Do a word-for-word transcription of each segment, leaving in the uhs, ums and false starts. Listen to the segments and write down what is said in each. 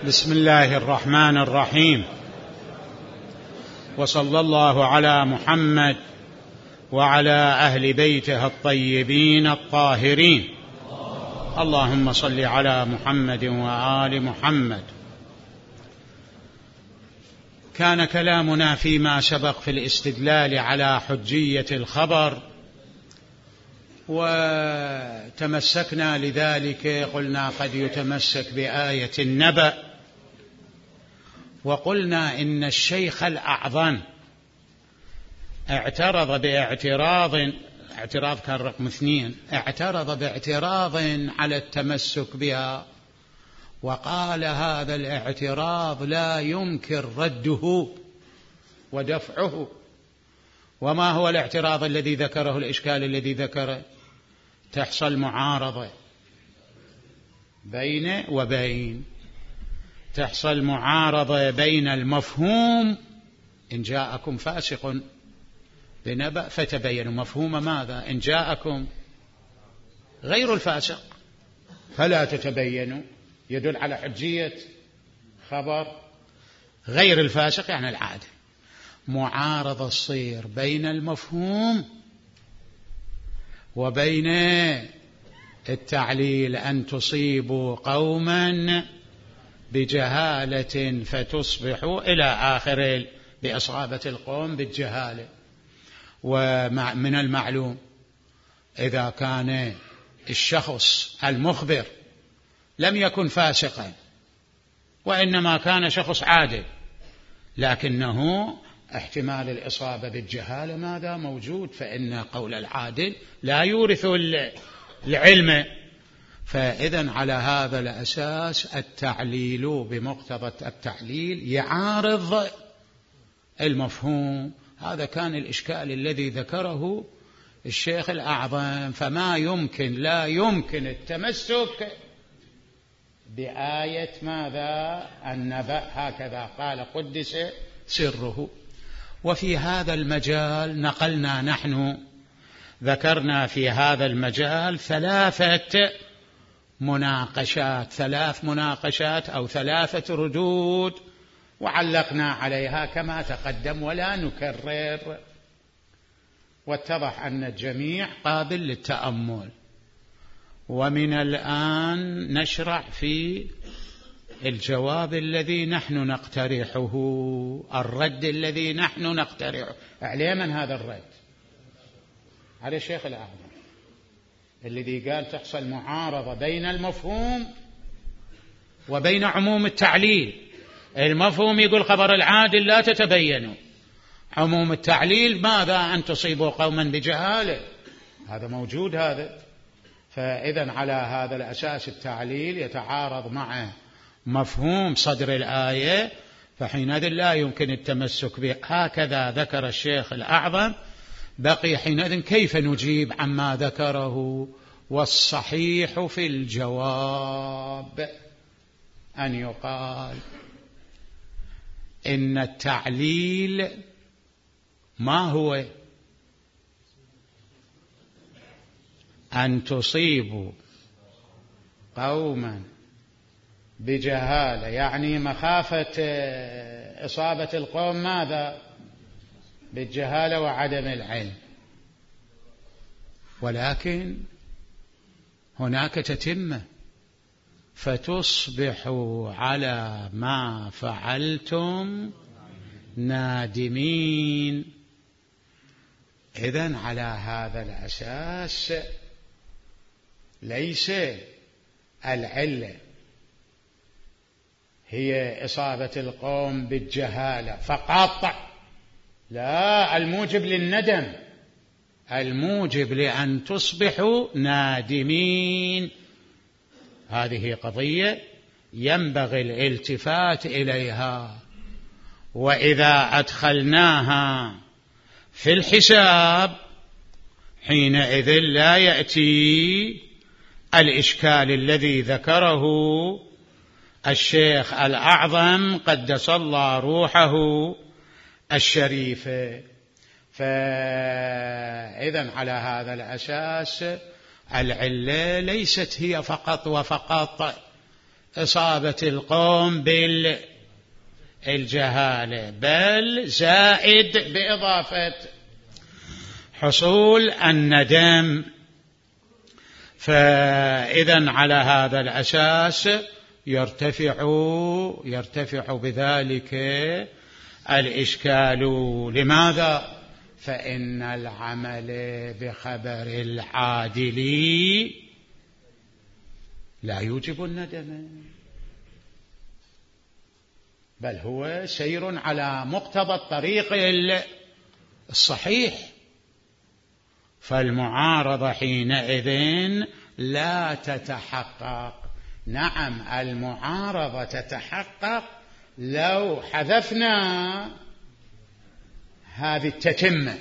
بسم الله الرحمن الرحيم، وصلى الله على محمد وعلى أهل بيته الطيبين الطاهرين. اللهم صل على محمد وآل محمد. كان كلامنا فيما سبق في الاستدلال على حجية الخبر، وتمسكنا لذلك، قلنا قد يتمسك بآية النبأ، وقلنا إن الشيخ الأعظم اعترض باعتراض اعتراض كان رقم اثنين اعترض باعتراض على التمسك بها، وقال هذا الاعتراض لا يمكن رده ودفعه. وما هو الاعتراض الذي ذكره، الإشكال الذي ذكره؟ تحصل معارضة بين وبين تحصل معارضة بين المفهوم، إن جاءكم فاسق بنبأ فتبينوا، مفهوم ماذا؟ إن جاءكم غير الفاسق فلا تتبينوا، يدل على حجية خبر غير الفاسق يعني العادة. معارضة تصير بين المفهوم وبين التعليل، أن تصيبوا قوما بجهالة فتصبحوا إلى آخر بإصابة القوم بالجهالة. ومن المعلوم إذا كان الشخص المخبر لم يكن فاسقا وإنما كان شخص عادل، لكنه احتمال الإصابة بالجهالة ماذا موجود، فإن قول العادل لا يورث العلم. فإذن على هذا الأساس التعليل بمقتضى التعليل يعارض المفهوم. هذا كان الإشكال الذي ذكره الشيخ الأعظم. فما يمكن لا يمكن التمسك بآية ماذا؟ النبأ، هكذا قال قدس سره. وفي هذا المجال نقلنا نحن ذكرنا في هذا المجال ثلاثة مناقشات ثلاث مناقشات أو ثلاثة ردود، وعلقنا عليها كما تقدم ولا نكرر، واتضح أن الجميع قابل للتأمل. ومن الآن نشرع في الجواب الذي نحن نقترحه، الرد الذي نحن نقترحه. عليه من هذا الرد؟ على الشيخ الأعظم الذي قال تحصل معارضة بين المفهوم وبين عموم التعليل. المفهوم يقول خبر العادل لا تتبينوا، عموم التعليل ماذا؟ أن تصيبوا قوما بجهالة، هذا موجود هذا. فإذا على هذا الأساس التعليل يتعارض مع مفهوم صدر الآية، فحينئذ لا يمكن التمسك به. هكذا ذكر الشيخ الأعظم. بقي حينئذ كيف نجيب عما ذكره؟ والصحيح في الجواب أن يقال إن التعليل ما هو؟ أن تصيبوا قوما بجهالة، يعني مخافة إصابة القوم ماذا؟ بالجهالة وعدم العلم. ولكن هناك تتمة، فتصبحوا على ما فعلتم نادمين. إذن على هذا الأساس ليس العلة هي إصابة القوم بالجهالة فقط، لا، الموجب للندم، الموجب لأن تصبحوا نادمين. هذه قضية ينبغي الالتفات إليها، وإذا أدخلناها في الحساب حينئذ لا يأتي الإشكال الذي ذكره الشيخ الأعظم قدس الله روحه الشريفة. فإذن على هذا الأساس العلة ليست هي فقط وفقط إصابة القوم بالجهالة، بل زائد بإضافة حصول الندم. فإذا على هذا الأساس يرتفع يرتفع بذلك الإشكال. لماذا؟ فإن العمل بخبر العادل لا يوجب الندم، بل هو سير على مقتضى الطريق الصحيح. فالمعارضة حينئذ لا تتحقق. نعم، المعارضة تتحقق لو حذفنا هذه التتمة،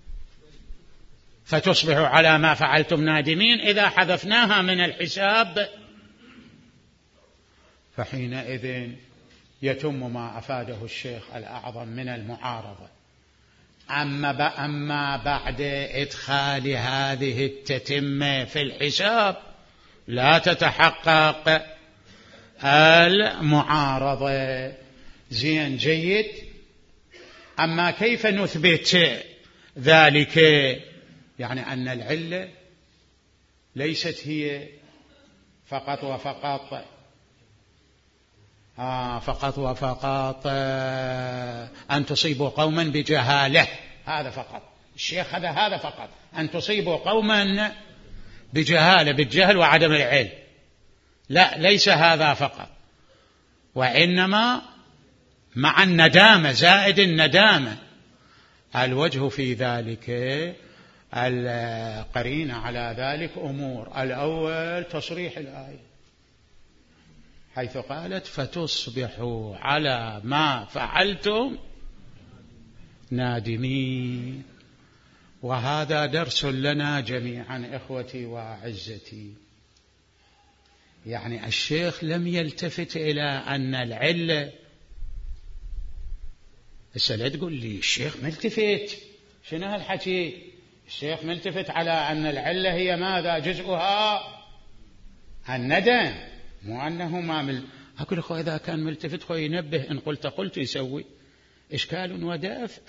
فتصبح على ما فعلتم نادمين. إذا حذفناها من الحساب فحينئذ يتم ما أفاده الشيخ الأعظم من المعارضة. أما أما بعد إدخال هذه التتمة في الحساب لا تتحقق المعارضة. زين، جيد. أما كيف نثبت ذلك؟ يعني أن العلة ليست هي فقط وفقط آه فقط وفقط آه أن تصيبوا قوما بجهالة، هذا فقط. الشيخ هذا هذا فقط، أن تصيبوا قوما بجهالة، بالجهل وعدم العلم. لا، ليس هذا فقط، وإنما مع الندامة، زائد الندامة. الوجه في ذلك، القرينة على ذلك أمور. الأول تصريح الآية حيث قالت فتصبحوا على ما فعلتم نادمين. وهذا درس لنا جميعا إخوتي وأعزتي. يعني الشيخ لم يلتفت إلى أن العلة، بس لا تقول لي الشيخ ملتفت، شنو هالحكي؟ الشيخ ملتفت على أن العلة هي ماذا؟ جزءها الندم، مو أنه ما مل... أقول أخو إذا كان ملتفت خو ينبه، إن قلت قلت يسوي إشكال ودافع،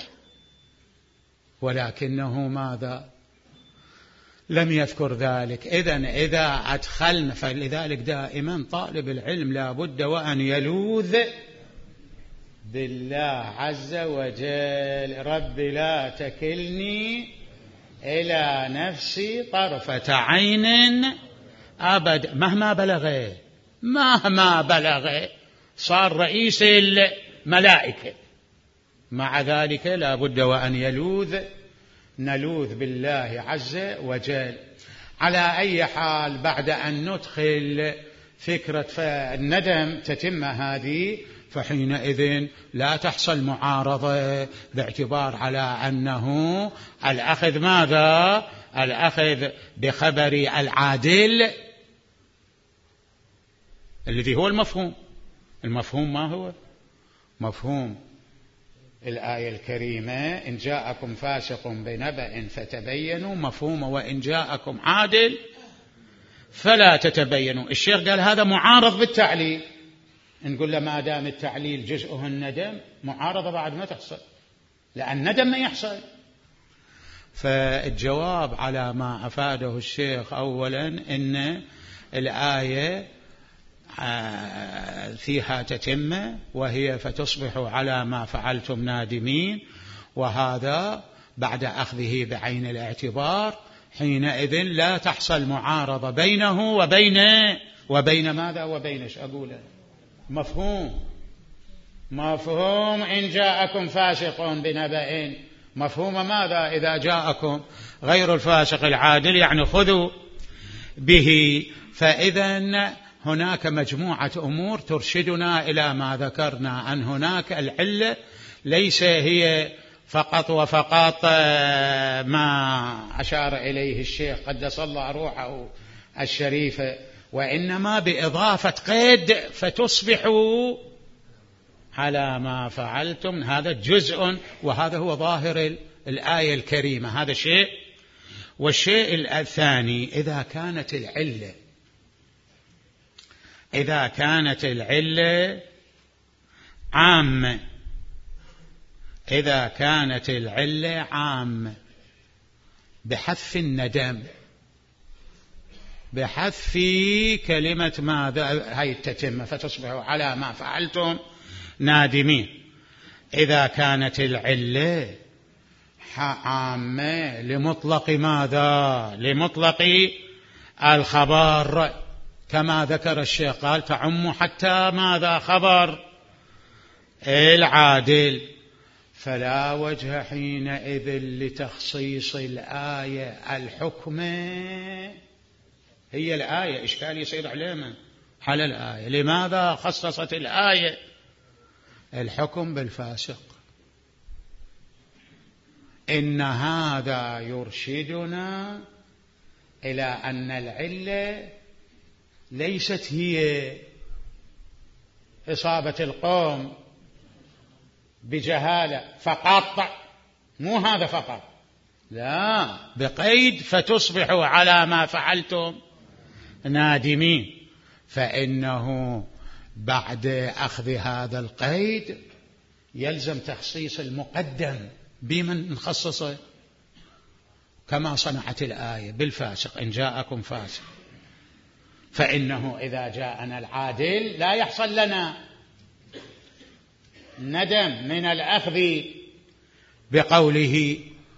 ولكنه ماذا؟ لم يذكر ذلك. إذن إذا أدخلنا، فلذلك دائما طالب العلم لا بد وأن يلوذ بالله عز وجل. رب لا تكلني إلى نفسي طرفة عين أبد، مهما بلغ مهما بلغ صار رئيس الملائكة. مع ذلك لا بد وأن يلوذ نلوذ بالله عز وجل. على أي حال، بعد أن ندخل فكرة الندم تتم هذه، فحينئذ لا تحصل معارضة، باعتبار على أنه الأخذ ماذا؟ الأخذ بخبر العادل الذي هو المفهوم. المفهوم ما هو؟ مفهوم الآية الكريمة إن جاءكم فاسق بنبأ فتبينوا، مفهوم وإن جاءكم عادل فلا تتبينوا. الشيخ قال هذا معارض بالتعليل. نقول له ما دام التعليل جزءه الندم، معارضة بعد ما تحصل، لأن الندم ما يحصل. فالجواب على ما أفاده الشيخ أولا إن الآية فيها تتمة، وهي فتصبحوا على ما فعلتم نادمين، وهذا بعد أخذه بعين الاعتبار. حينئذ لا تحصل معارضة بينه وبين وبين ماذا؟ وبين ايش أقوله؟ مفهوم مفهوم إن جاءكم فاسق بنبأ، مفهوم ماذا؟ إذا جاءكم غير الفاسق العادل يعني خذوا به. فإذا هناك مجموعة أمور ترشدنا إلى ما ذكرنا، أن هناك العلة ليس هي فقط وفقط ما أشار إليه الشيخ قدس الله روحه الشريفة، وإنما بإضافة قيد فتصبحوا على ما فعلتم. هذا جزء، وهذا هو ظاهر الآية الكريمة. هذا شيء. والشيء الثاني، إذا كانت العلة إذا كانت العلة عامة إذا كانت العلة عامة بحذف الندم، بحذف كلمة ماذا هاي التتمة، فتصبحوا على ما فعلتم نادمين. إذا كانت العلة عامة لمطلق ماذا؟ لمطلق الخبر، كما ذكر الشيخ قال تعم حتى ماذا؟ خبر العادل، فلا وجه حينئذ لتخصيص الآية الحكمة. هي الآية إشكال يصير علينا على الآية، لماذا خصصت الآية الحكم بالفاسق؟ إن هذا يرشدنا إلى أن العلة ليست هي إصابة القوم بجهالة فقط، مو هذا فقط، لا، بقيد فتصبحوا على ما فعلتم نادمين، فإنه بعد أخذ هذا القيد يلزم تخصيص المقدم بمن نخصصه، كما صنعت الآية بالفاسق، إن جاءكم فاسق، فإنه إذا جاءنا العادل لا يحصل لنا ندم من الأخذ بقوله.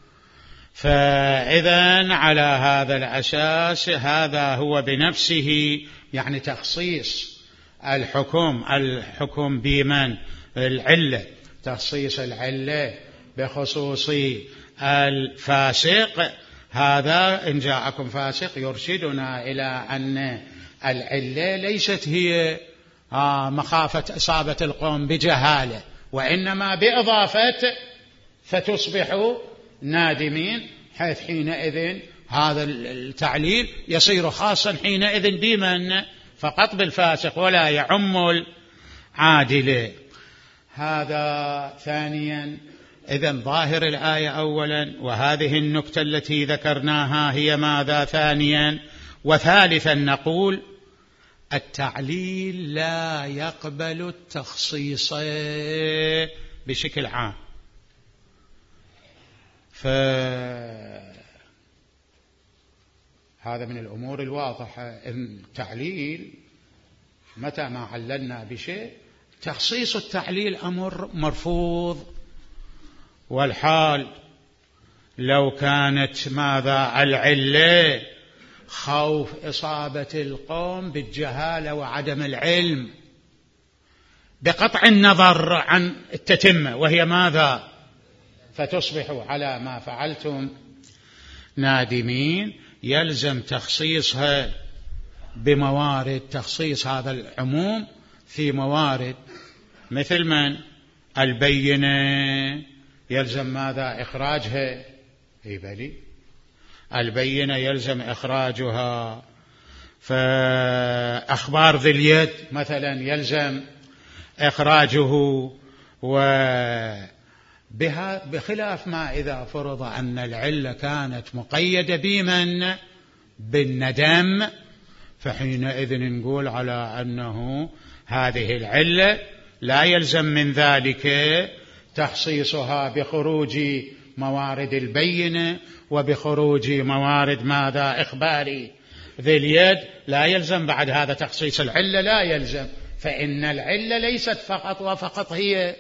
فإذن على هذا الأساس هذا هو بنفسه يعني تخصيص الحكم الحكم بمن؟ العلة، تخصيص العلة بخصوص الفاسق. هذا إن جاءكم فاسق يرشدنا إلى أن العلة ليست هي مخافة إصابة القوم بجهالة، وإنما بإضافة فتصبحوا نادمين، حيث حينئذ هذا التعليل يصير خاصا حينئذ بمن؟ فقط بالفاسق ولا يعم العادل. هذا ثانيا. إذن ظاهر الآية أولا، وهذه النكتة التي ذكرناها هي ماذا؟ ثانيا. وثالثا نقول التعليل لا يقبل التخصيص بشكل عام، فهذا من الأمور الواضحة. التعليل متى ما عللنا بشيء تخصيص التعليل أمر مرفوض، والحال لو كانت ماذا؟ العلة خوف إصابة القوم بالجهالة وعدم العلم بقطع النظر عن التتمة، وهي ماذا؟ فتصبحوا على ما فعلتم نادمين، يلزم تخصيصها بموارد، تخصيص هذا العموم في موارد، مثل من؟ البينة يلزم ماذا؟ إخراجها. أي بلي البينة يلزم إخراجها. فأخبار ذي اليد مثلا يلزم إخراجه، وبها بخلاف ما إذا فرض أن العلة كانت مقيدة بمن؟ بالندم، فحينئذ نقول على أنه هذه العلة لا يلزم من ذلك تخصيصها بخروج موارد البينة وبخروج موارد ماذا؟ إخبار ذي اليد، لا يلزم بعد هذا تخصيص العلة، لا يلزم، فإن العلة ليست فقط وفقط هي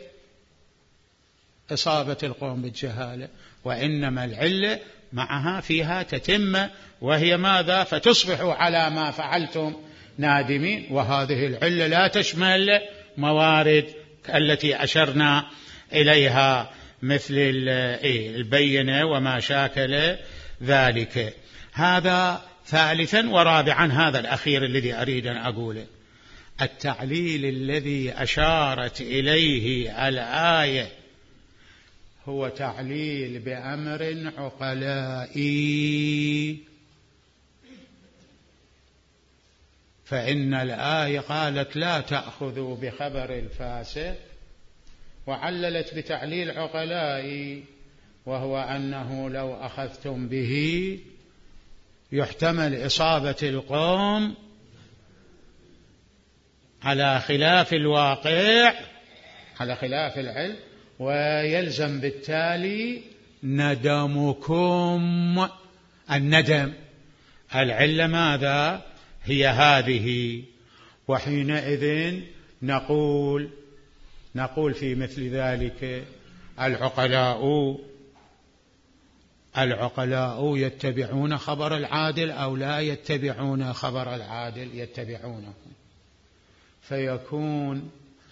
إصابة القوم بالجهالة، وإنما العلة معها فيها تتمة، وهي ماذا؟ فتصبحوا على ما فعلتم نادمين. وهذه العلة لا تشمل موارد التي أشرنا إليها مثل البينة وما شاكل ذلك. هذا ثالثا. ورابعا هذا الأخير الذي أريد أن أقوله، التعليل الذي أشارت إليه الآية هو تعليل بأمر عقلائي، فإن الآية قالت لا تأخذوا بخبر الفاسق، وعللت بتعليل عقلائي، وهو أنه لو أخذتم به يحتمل إصابة القوم على خلاف الواقع، على خلاف العلم، ويلزم بالتالي ندمكم. الندم العلة ماذا؟ هي هذه. وحينئذ نقول نقول في مثل ذلك العقلاء العقلاء يتبعون خبر العادل أو لا يتبعون خبر العادل؟ يتبعونه، فيكون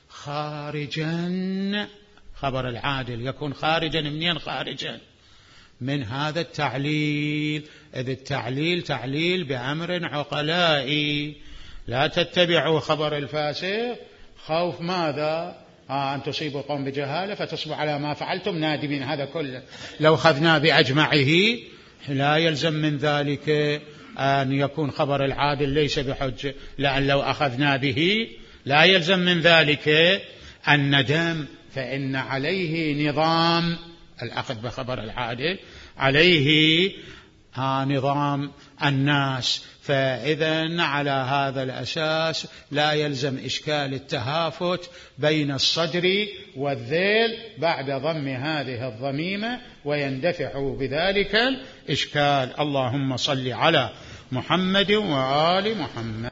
خارجا. خبر العادل يكون خارجا منين؟ خارجا من هذا التعليل، إذ التعليل تعليل بأمر عقلائي. لا تتبعوا خبر الفاسق خوف ماذا؟ آه أن تصيبوا قوم بجهالة فتصبحوا على ما فعلتم نادمين. هذا كله لو خذنا بأجمعه لا يلزم من ذلك أن يكون خبر العادل ليس بحجة، لأن لو أخذنا به لا يلزم من ذلك الندم، فإن عليه نظام الأخذ بخبر العادل، عليه آه نظام الناس. فإذا على هذا الأساس لا يلزم إشكال التهافت بين الصدر والذيل بعد ضم هذه الضميمة، ويندفع بذلك الإشكال. اللهم صل على محمد وآل محمد.